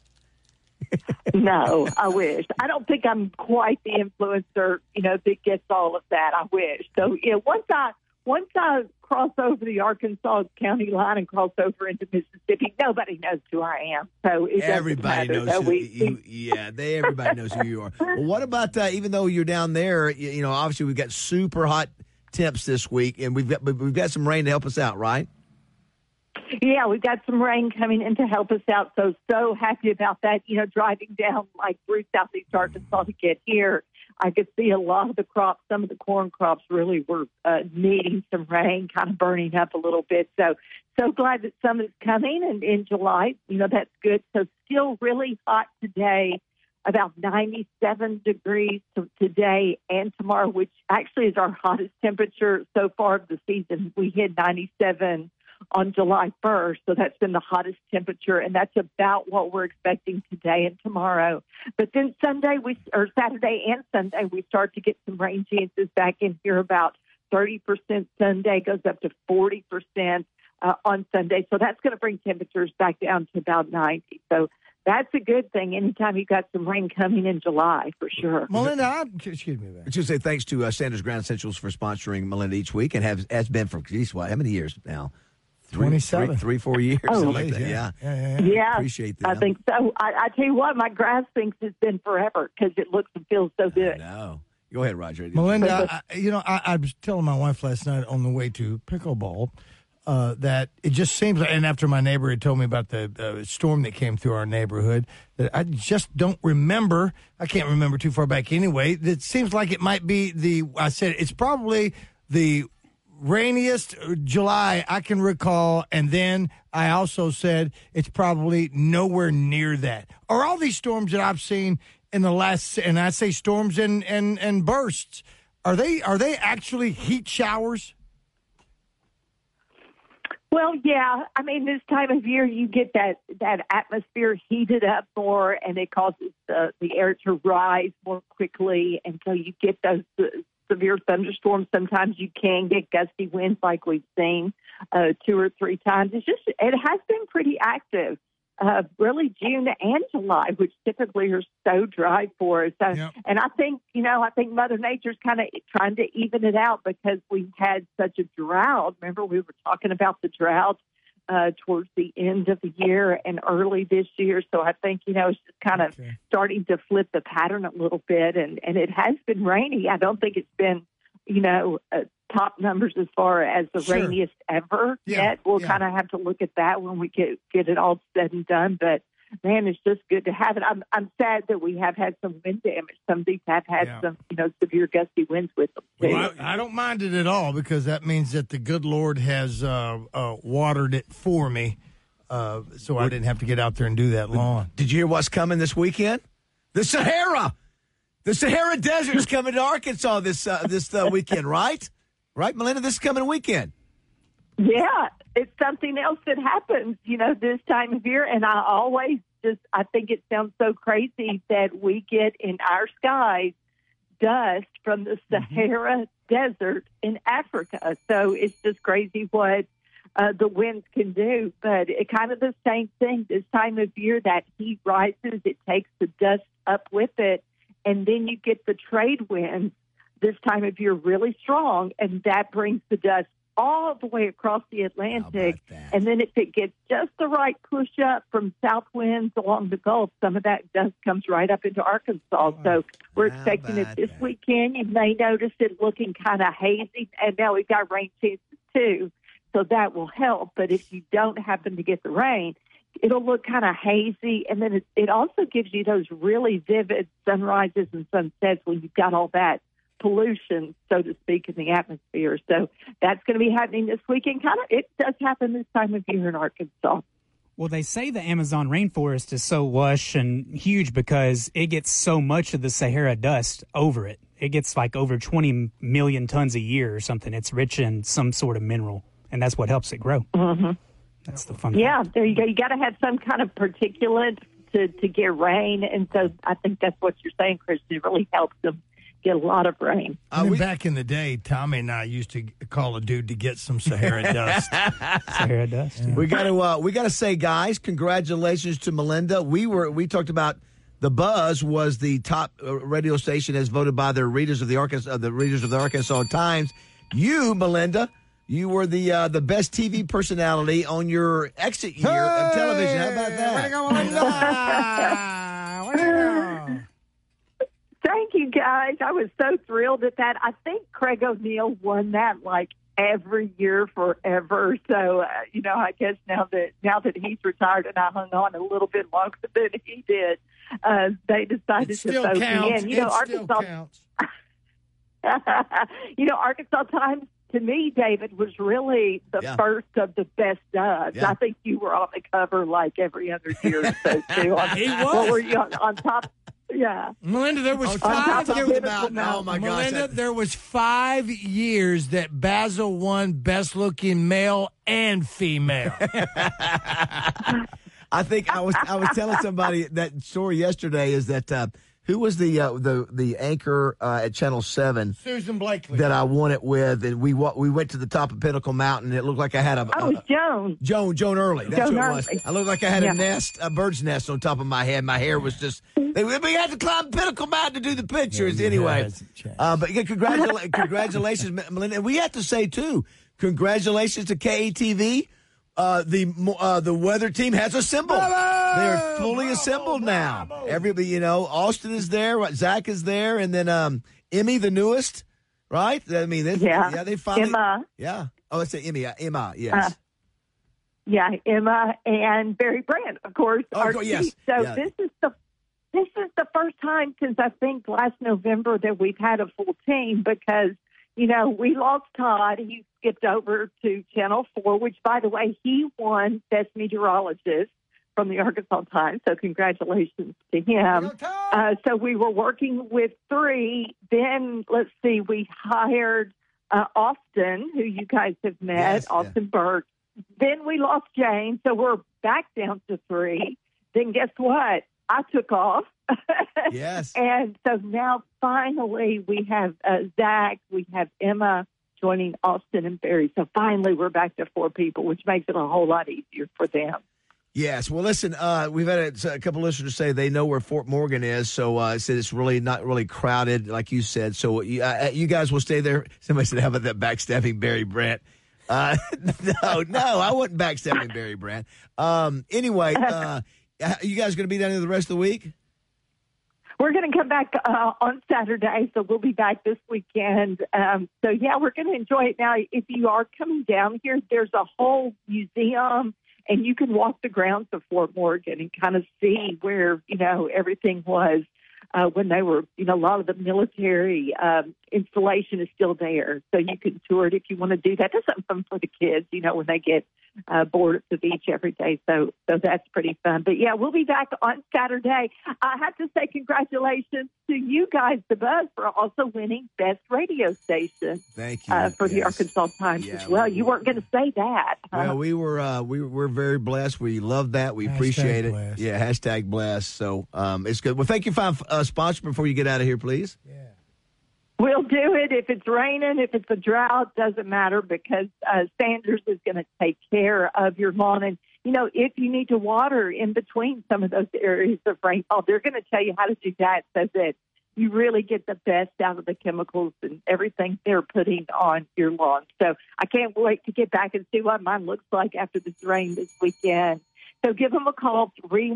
Speaker 15: No, I wish. I don't think I'm quite the influencer, that gets all of that. I wish. So, once I cross over the Arkansas county line and cross over into Mississippi, nobody knows who I am. So
Speaker 4: everybody knows everybody knows who you are. Well, what about even though you're down there? Obviously we've got super hot temps this week, and we've got some rain to help us out, right?
Speaker 15: Yeah, we've got some rain coming in to help us out. So happy about that. Driving down like through southeast Arkansas to get here, I could see a lot of the crops, some of the corn crops really were needing some rain, kind of burning up a little bit. So glad that some is coming and in July. That's good. So still really hot today, about 97 degrees today and tomorrow, which actually is our hottest temperature so far of the season. We hit 97 on July 1st, so that's been the hottest temperature, and that's about what we're expecting today and tomorrow. But then Saturday and Sunday, we start to get some rain chances back in here, about 30%. Sunday goes up to 40%. on Sunday. So that's going to bring temperatures back down to about 90. So that's a good thing anytime you've got some rain coming in July, for sure.
Speaker 5: Melinda, excuse me.
Speaker 4: I should say thanks to Sanders Ground Essentials for sponsoring Melinda each week and has been for, geez, what, how many years now?
Speaker 5: 27.
Speaker 4: 3-4 years.
Speaker 15: Oh,
Speaker 4: something like that. Yeah.
Speaker 15: Yeah,
Speaker 4: Appreciate that.
Speaker 15: I think so. I tell you what, my grass thinks it's been forever because it looks and feels so good.
Speaker 4: No. Go ahead, Roger.
Speaker 5: Melinda, I was telling my wife last night on the way to pickleball that it just seems like, and after my neighbor had told me about the storm that came through our neighborhood, that I just don't remember. I can't remember too far back anyway. It seems like it might be it's probably the rainiest July I can recall, and then I also said it's probably nowhere near that. Are all these storms that I've seen in the last, and I say storms and bursts, are they actually heat showers?
Speaker 15: Well, yeah. I mean, this time of year, you get that atmosphere heated up more, and it causes the air to rise more quickly, and so you get those severe thunderstorms. Sometimes you can get gusty winds like we've seen 2 or 3 times. It has been pretty active, really June and July, which typically are so dry for us. And I think Mother Nature's kind of trying to even it out because we've had such a drought. Remember, we were talking about the drought towards the end of the year and early this year. So I think, it's just kind of starting to flip the pattern a little bit. And it has been rainy. I don't think it's been, top numbers as far as the rainiest ever yet. We'll kind of have to look at that when we get it all said and done. But, man, it's just good to have it. I'm sad that we have had some wind damage. Some of these have had some, severe gusty winds with them, too.
Speaker 5: Well, I don't mind it at all because that means that the good Lord has watered it for me, so I didn't have to get out there and do that lawn.
Speaker 4: Did you hear what's coming this weekend? The Sahara! The Sahara Desert is coming to Arkansas this weekend, right? Right, Melinda? This is coming weekend.
Speaker 15: Yeah, it's something else that happens, this time of year. And I think it sounds so crazy that we get in our skies dust from the Sahara Desert in Africa. So it's just crazy what the winds can do. But it kind of the same thing this time of year, that heat rises, it takes the dust up with it. And then you get the trade winds this time of year really strong, and that brings the dust all the way across the Atlantic. And then if it gets just the right push up from south winds along the Gulf, some of that dust comes right up into Arkansas. So we're expecting it this weekend. You may notice it looking kind of hazy, and now we've got rain chances too, so that will help. But if you don't happen to get the rain, it'll look kind of hazy, and then it also gives you those really vivid sunrises and sunsets when you've got all that pollution, so to speak, in the atmosphere. So that's going to be happening this weekend. It does happen this time of year in Arkansas.
Speaker 8: Well, they say the Amazon rainforest is so lush and huge because it gets so much of the Sahara dust over it. It gets like over 20 million tons a year or something. It's rich in some sort of mineral, and that's what helps it grow.
Speaker 15: Mm-hmm.
Speaker 8: That's the fun
Speaker 15: part. There you go. You got to have some kind of particulate to get rain, and so I think that's what you're saying, Christian. It really helps them get a lot of rain.
Speaker 5: Back in the day, Tommy and I used to call a dude to get some Sahara dust.
Speaker 8: Sahara dust. Yeah.
Speaker 4: We got to say, guys, congratulations to Melinda. We talked about the Buzz was the top radio station as voted by the readers of the Arkansas Times. You, Melinda, you were the best TV personality on your exit year of television. How about that?
Speaker 5: Way to go, Melinda! Way to go!
Speaker 15: Thank you, guys. I was so thrilled at that. I think Craig O'Neill won that like every year forever. So, I guess now that he's retired and I hung on a little bit longer than he did, they decided to vote me in. Arkansas
Speaker 5: counts.
Speaker 15: Arkansas Times, to me, David, was really the first of the best of. I think you were on the cover like every other year or so, too.
Speaker 5: He was.
Speaker 15: What were you on top? Yeah.
Speaker 5: Melinda, there was 5 years.
Speaker 4: Oh my gosh.
Speaker 5: Melinda, there was 5 years that Basil won best looking male and female.
Speaker 4: I think I was telling somebody that story yesterday is that Who was the anchor at Channel 7?
Speaker 5: Susan Blakely.
Speaker 4: That I won it with, and we went to the top of Pinnacle Mountain. And it looked like I had
Speaker 15: it was Joan.
Speaker 4: Joan Early. That's
Speaker 15: Joan
Speaker 4: what it
Speaker 15: Early.
Speaker 4: was. I looked like I had a bird's nest on top of my head. My hair was just. We had to climb Pinnacle Mountain to do the pictures anyway. But yeah, congratulations, Melinda. And we have to say too, congratulations to KATV. The weather team has assembled. They're fully assembled now. Everybody, Austin is there. Zach is there, and then Emmy, the newest, right? I mean, they finally.
Speaker 15: Emma.
Speaker 4: Yeah. Oh, it's Emmy. Emma. Yes.
Speaker 15: Emma and Barry Brandt, of course.
Speaker 4: Yes.
Speaker 15: So this is the first time since I think last November that we've had a full team because. We lost Todd. He skipped over to Channel 4, which, by the way, he won Best Meteorologist from the Arkansas Times. So congratulations to him. So we were working with 3. Then, we hired Austin, who you guys have met, Austin Burt. Then we lost Jane, so we're back down to 3. Then guess what? I took off.
Speaker 4: Yes.
Speaker 15: And so now finally we have Zach, we have Emma joining Austin and Barry. So finally we're back to 4 people, which makes it a whole lot easier for them.
Speaker 4: Yes. Well, listen, we've had a couple listeners say they know where Fort Morgan is. So I said it's really not really crowded, like you said. So you guys will stay there. Somebody said, how about that backstabbing Barry Brandt? No, I wasn't backstabbing Barry Brandt. Anyway, you guys going to be down there the rest of the week?
Speaker 15: We're going to come back on Saturday, so we'll be back this weekend. We're going to enjoy it. Now, if you are coming down here, there's a whole museum, and you can walk the grounds of Fort Morgan and kind of see where, everything was when they were, a lot of the military installation is still there. So you can tour it if you want to do that. That's something fun for the kids, when they get bored at the beach every day. So that's pretty fun. But, we'll be back on Saturday. I have to say congratulations to you guys, The Buzz, for also winning Best Radio Station.
Speaker 4: Thank you.
Speaker 15: For the Arkansas Times as well. You weren't going to say that.
Speaker 4: Well, we were very blessed. We love that. We appreciate it.
Speaker 5: Blessed.
Speaker 4: Yeah, hashtag blessed. So it's good. Well, thank you for sponsor before you get out of here, please.
Speaker 5: Yeah.
Speaker 15: We'll do it if it's raining, if it's a drought, doesn't matter because Sanders is going to take care of your lawn. And, if you need to water in between some of those areas of rainfall, they're going to tell you how to do that so that you really get the best out of the chemicals and everything they're putting on your lawn. So I can't wait to get back and see what mine looks like after this rain this weekend. So give them a call,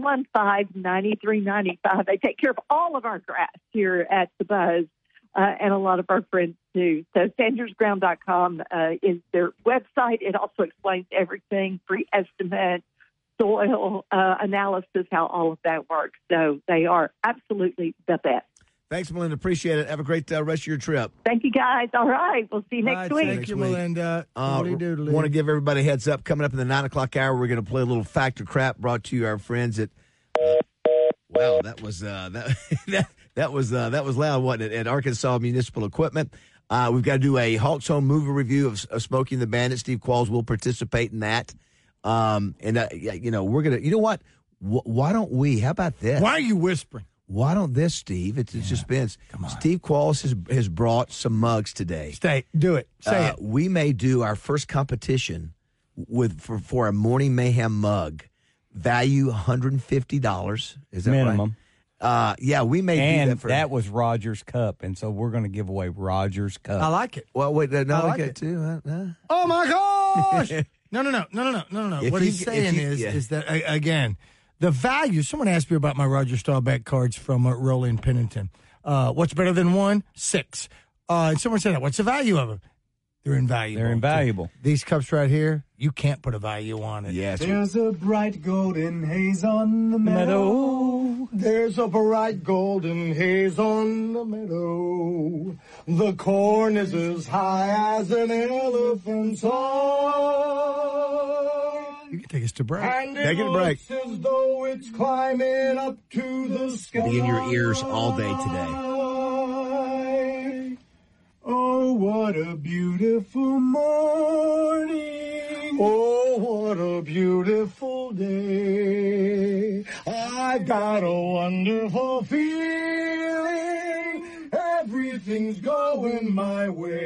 Speaker 15: 315-9395. They take care of all of our grass here at The Buzz. And a lot of our friends too. So SandersGround.com is their website. It also explains everything, free estimate, soil analysis, how all of that works. So they are absolutely the best.
Speaker 4: Thanks, Melinda. Appreciate it. Have a great rest of your trip.
Speaker 15: Thank you, guys. All right. We'll see you next week.
Speaker 5: Thank you, Melinda.
Speaker 4: Want to give everybody a heads up. Coming up in the 9 o'clock hour, we're going to play a little Fact or Crap brought to you our friends at wow, that was that was loud, wasn't it? At Arkansas Municipal Equipment. We've got to do a Hawks Home movie review of Smokey and the Bandit. Steve Qualls will participate in that. We're gonna. You know what? Why don't we? How about this?
Speaker 5: Why are you whispering?
Speaker 4: Why don't this, Steve? It's suspense. Come on. Steve Qualls has brought some mugs today.
Speaker 5: Do it. Say it.
Speaker 4: We may do our first competition for a Morning Mayhem mug. Value $150. Is that
Speaker 7: minimum?
Speaker 4: Right? We may do that.
Speaker 7: That was Roger's Cup, and so we're going to give away Roger's Cup.
Speaker 5: I like it.
Speaker 4: Well, wait, no, I like it
Speaker 5: too. Oh my gosh! No. What he's saying is that again, the value. Someone asked me about my Roger Staubach cards from Rowley and Pennington. What's better than 1? 6. And someone said, "What's the value of them?" They're invaluable.
Speaker 7: They're invaluable.
Speaker 5: These cups right here, you can't put a value on it.
Speaker 4: Yes.
Speaker 16: There's a bright golden haze on the meadow.
Speaker 5: There's a bright golden haze on the meadow. The corn is as high as an elephant's arm. You can take us to break.
Speaker 16: And
Speaker 4: take it a break.
Speaker 16: As though it's climbing up to the sky.
Speaker 4: Be in your ears all day today.
Speaker 16: Oh, what a beautiful morning.
Speaker 5: Oh, what a beautiful day. I got a wonderful feeling.
Speaker 16: Everything's going my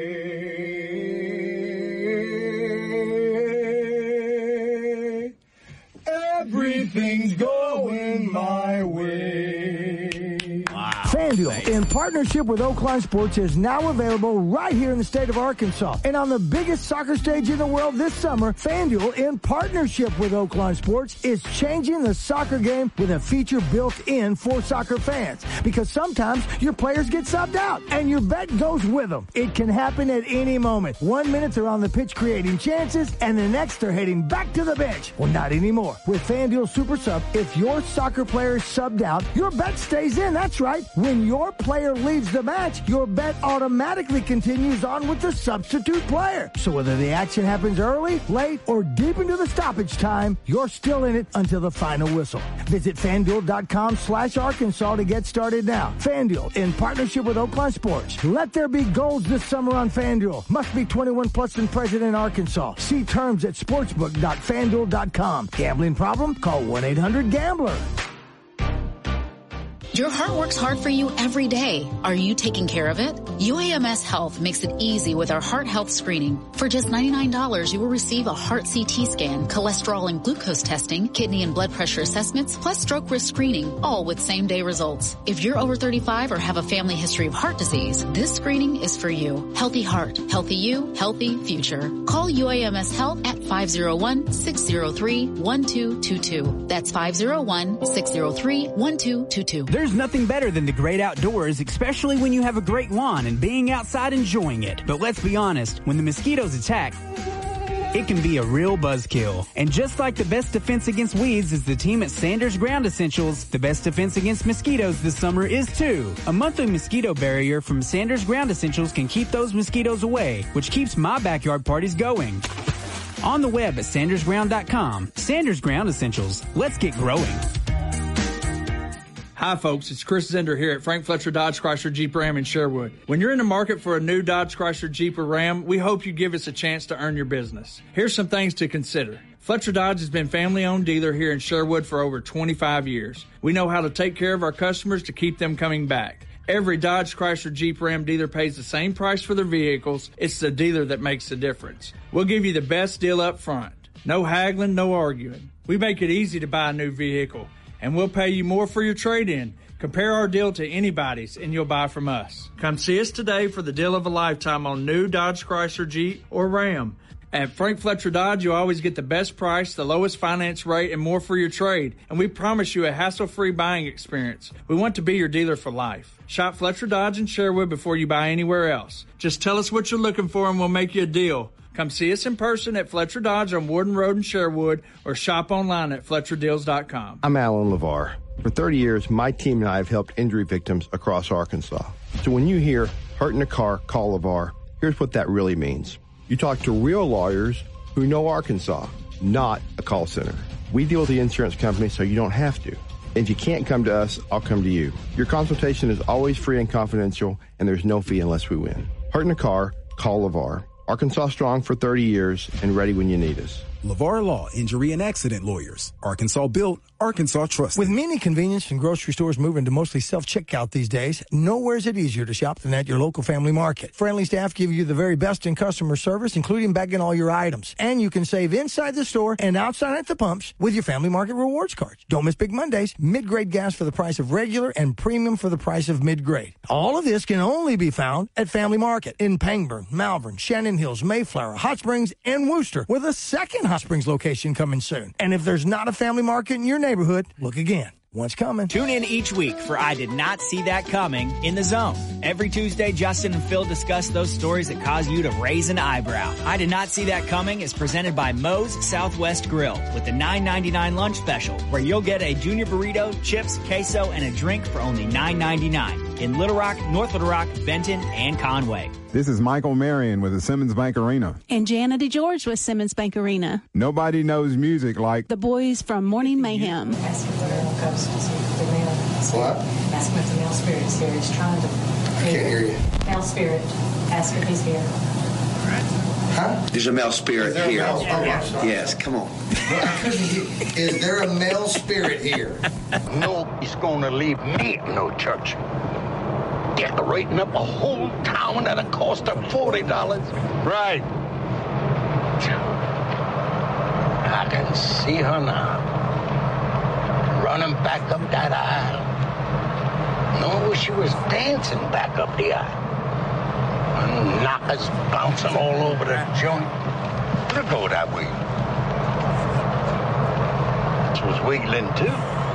Speaker 16: way. Everything's going my way.
Speaker 5: Wow. FanDuel, in partnership with Oakline Sports, is now available right here in the state of Arkansas. And on the biggest soccer stage in the world this summer, FanDuel, in partnership with Oakline Sports, is changing the soccer game with a feature built in for soccer fans. Because sometimes your players get subbed out, and your bet goes with them. It can happen at any moment. 1 minute they're on the pitch creating chances, and the next they're heading back to the bench. Well, not anymore. With FanDuel Super Sub, if your soccer player is subbed out, your bet stays in. That's right. When your player leaves the match, your bet automatically continues on with the substitute player. So whether the action happens early, late, or deep into the stoppage time, you're still in it until the final whistle. Visit FanDuel.com/Arkansas to get started now. FanDuel, in partnership with Oakland Sports. Let there be goals this summer on FanDuel. Must be 21 plus and present in Arkansas. See terms at sportsbook.fanduel.com. Gambling problem? Call 1-800-GAMBLER.
Speaker 17: Your heart works hard for you every day. Are you taking care of it? UAMS Health makes it easy with our heart health screening. For just $99, you will receive a heart CT scan, cholesterol and glucose testing, kidney and blood pressure assessments, plus stroke risk screening, all with same-day results. If you're over 35 or have a family history of heart disease, this screening is for you. Healthy heart, healthy you, healthy future. Call UAMS Health at 501-603-1222. That's 501-603-1222.
Speaker 8: There's nothing better than the great outdoors, especially when you have a great lawn and being outside enjoying it. But let's be honest, when the mosquitoes attack, it can be a real buzzkill. And just like the best defense against weeds is the team at Sanders Ground Essentials, the best defense against mosquitoes this summer is too. A monthly mosquito barrier from Sanders Ground Essentials can keep those mosquitoes away, which keeps my backyard parties going. On the web at sandersground.com. Sanders Ground Essentials. Let's get growing.
Speaker 18: Hi folks, it's Chris Zender here at Frank Fletcher Dodge Chrysler Jeep Ram in Sherwood. When you're in the market for a new Dodge Chrysler Jeep or Ram, we hope you give us a chance to earn your business. Here's some things to consider. Fletcher Dodge has been family-owned dealer here in Sherwood for over 25 years. We know how to take care of our customers to keep them coming back. Every Dodge Chrysler Jeep Ram dealer pays the same price for their vehicles. It's the dealer that makes the difference. We'll give you the best deal up front. No haggling, no arguing. We make it easy to buy a new vehicle, and we'll pay you more for your trade-in. Compare our deal to anybody's, and you'll buy from us. Come see us today for the deal of a lifetime on new Dodge Chrysler Jeep or Ram. At Frank Fletcher Dodge, you always get the best price, the lowest finance rate, and more for your trade. And we promise you a hassle-free buying experience. We want to be your dealer for life. Shop Fletcher Dodge in Sherwood before you buy anywhere else. Just tell us what you're looking for, and we'll make you a deal. Come see us in person at Fletcher Dodge on Warden Road in Sherwood, or shop online at FletcherDeals.com.
Speaker 19: I'm Alan LeVar. For 30 years, my team and I have helped injury victims across Arkansas. So when you hear hurt in a car, call LeVar, here's what that really means. You talk to real lawyers who know Arkansas, not a call center. We deal with the insurance company so you don't have to. If you can't come to us, I'll come to you. Your consultation is always free and confidential, and there's no fee unless we win. Hurt in a car, call LeVar. Arkansas strong for 30 years and ready when you need us.
Speaker 20: LeVar Law, Injury and Accident Lawyers. Arkansas built, Arkansas trusted.
Speaker 5: With many convenience and grocery stores moving to mostly self-checkout these days, nowhere is it easier to shop than at your local family market. Friendly staff give you the very best in customer service, including bagging all your items. And you can save inside the store and outside at the pumps with your family market rewards cards. Don't miss Big Mondays. Mid-grade gas for the price of regular and premium for the price of mid-grade. All of this can only be found at Family Market in Pangburn, Malvern, Shannon Hills, Mayflower, Hot Springs, and Wooster, with a second Hot Springs location coming soon. And if there's not a Family Market in your neighborhood, look again. One's coming.
Speaker 14: Tune in each week for I Did Not See That Coming in the Zone. Every Tuesday, Justin and Phil discuss those stories that cause you to raise an eyebrow. I Did Not See That Coming is presented by Moe's Southwest Grill with the $9.99 lunch special, where you'll get a junior burrito, chips, queso, and a drink for only $9.99 in Little Rock, North Little Rock, Benton, and Conway.
Speaker 21: This is Michael Marion with the Simmons Bank Arena.
Speaker 22: And Jana DeGeorge with Simmons Bank Arena.
Speaker 21: Nobody knows music like
Speaker 22: the boys from Morning Mayhem.
Speaker 23: What? Ask him if the male spirit's here. He's trying to.
Speaker 24: I can't hear you.
Speaker 23: Male spirit. Ask if he's here.
Speaker 24: Huh?
Speaker 23: There's a male spirit
Speaker 24: here.
Speaker 23: Yes, come on.
Speaker 24: Is there a male spirit here?
Speaker 23: No, he's going to leave me no church.
Speaker 1: decorating up a whole town that'll cost her $40.
Speaker 3: Right.
Speaker 1: I can see her now, running back up that aisle. No, she was dancing back up the aisle. And knockers bouncing all over the joint. It'll go that way. She was wiggling too.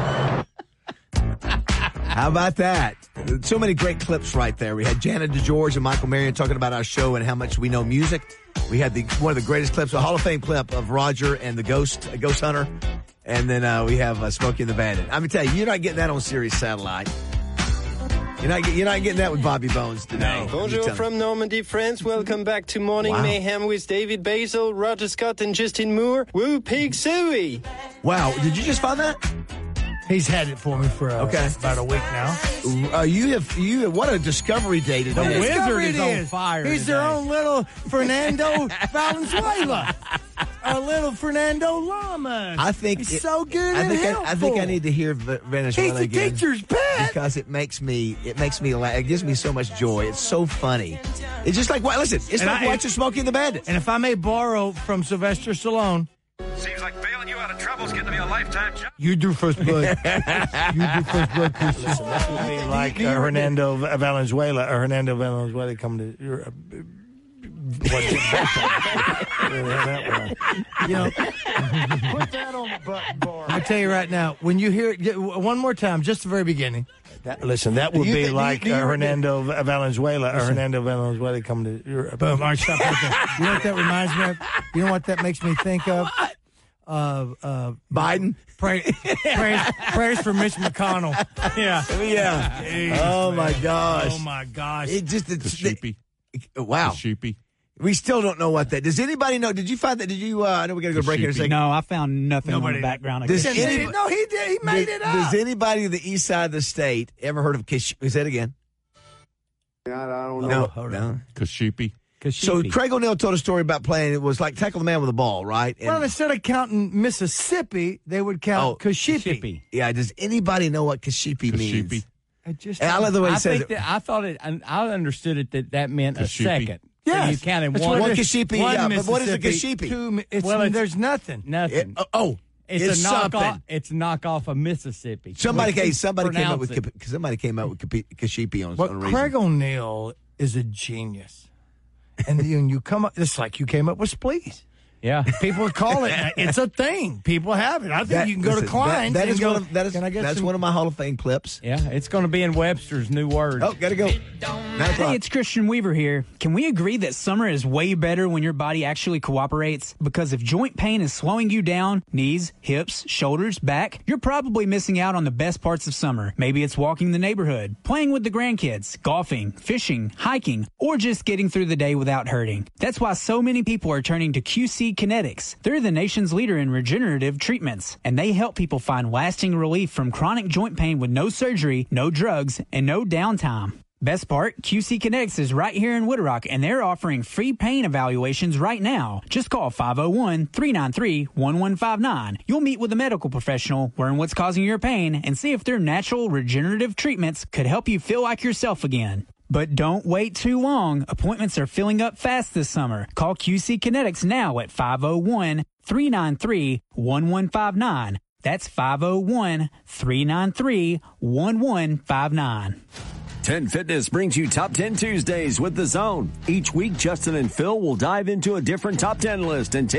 Speaker 4: How about that? So many great clips right there. We had Janet DeGeorge and Michael Marion talking about our show and how much we know music. We had one of the greatest clips, a Hall of Fame clip of Roger and the Ghost Hunter. And then we have Smokey and the Bandit. I'm going to tell you, you're not getting that on Sirius Satellite. You're not getting that with Bobby Bones today.
Speaker 2: Bonjour from Normandy, France. Welcome back to Morning Mayhem with David Basil, Roger Scott, and Justin Moore. Woo, Pig Suey.
Speaker 4: Wow, did you just find that?
Speaker 5: He's had it for me for about a week now.
Speaker 4: You have what a discovery day today.
Speaker 5: The wizard is
Speaker 7: on fire.
Speaker 5: He's their own little Fernando Valenzuela. A little Fernando Lamas.
Speaker 4: I think
Speaker 5: he's so good and helpful.
Speaker 4: I think I need to hear Venezuela
Speaker 5: again. He's the teacher's pet.
Speaker 4: Because it makes me laugh. It gives me so much joy. It's so funny. It's just like, listen, it's like watching Smokey and the Bandit.
Speaker 5: And if I may borrow from Sylvester Stallone.
Speaker 6: Seems like bailing you out of trouble is getting to be a lifetime job.
Speaker 5: You do first blood. You do first blood, Christian. That would be like Hernando Valenzuela coming to Europe.
Speaker 2: Put that on the button bar.
Speaker 5: I tell you right now, when you hear it one more time, just the very beginning. That would be like Hernando Valenzuela coming to Europe. Boom. All right, stop right there. You know what that reminds me of? You know what that makes me think of?
Speaker 4: Biden.
Speaker 5: Prayers for Mitch McConnell. Yeah.
Speaker 4: Yeah. Oh my gosh.
Speaker 5: Oh my gosh.
Speaker 3: The sheepy.
Speaker 4: Wow.
Speaker 3: The sheepy.
Speaker 4: We still don't know what that. Does anybody know? Did you find that? Did you? I know we got to go break here in a second.
Speaker 8: No, I found nothing on the background.
Speaker 5: No, he did. He made it up.
Speaker 4: Does anybody on the east side of the state ever heard of Kashipi? Say it again.
Speaker 24: I don't know.
Speaker 4: No.
Speaker 3: Kashipi.
Speaker 4: So Craig O'Neill told a story about playing. It was like tackle the man with a ball, right?
Speaker 5: And instead of counting Mississippi, they would count Kashipi.
Speaker 4: Yeah. Does anybody know what Kashipi means? I love the way he says it.
Speaker 7: I thought it. I understood it that meant a second.
Speaker 5: Yes.
Speaker 7: So you counted
Speaker 4: one Kashipi. But what is a Kashipi?
Speaker 5: There's nothing.
Speaker 7: Nothing.
Speaker 4: It's
Speaker 7: a
Speaker 4: something.
Speaker 7: knockoff. It's a knockoff of Mississippi.
Speaker 4: Somebody came up with Kashipi on a reason.
Speaker 5: Craig O'Neill is a genius, and you come up. It's like you came up with Spleeze.
Speaker 7: Yeah,
Speaker 5: people call it. It's a thing. People have it. I think you can go to Klein.
Speaker 4: That's one of my Hall of Fame clips.
Speaker 7: Yeah, it's going to be in Webster's new word.
Speaker 4: Oh, gotta go.
Speaker 8: Hey, it's Christian Weaver here. Can we agree that summer is way better when your body actually cooperates? Because if joint pain is slowing you down, knees, hips, shoulders, back, you're probably missing out on the best parts of summer. Maybe it's walking the neighborhood, playing with the grandkids, golfing, fishing, hiking, or just getting through the day without hurting. That's why so many people are turning to QC Kinetics. They're the nation's leader in regenerative treatments, and they help people find lasting relief from chronic joint pain with no surgery, no drugs, and no downtime. Best part, QC Kinetics is right here in Wooded Rock, and they're offering free pain evaluations right now. Just call 501-393-1159. You'll meet with a medical professional, learn what's causing your pain, and see if their natural regenerative treatments could help you feel like yourself again. But don't wait too long. Appointments are filling up fast this summer. Call QC Kinetics now at 501-393-1159. That's 501-393-1159.
Speaker 9: 10 Fitness brings you Top 10 Tuesdays with The Zone. Each week, Justin and Phil will dive into a different Top 10 list and take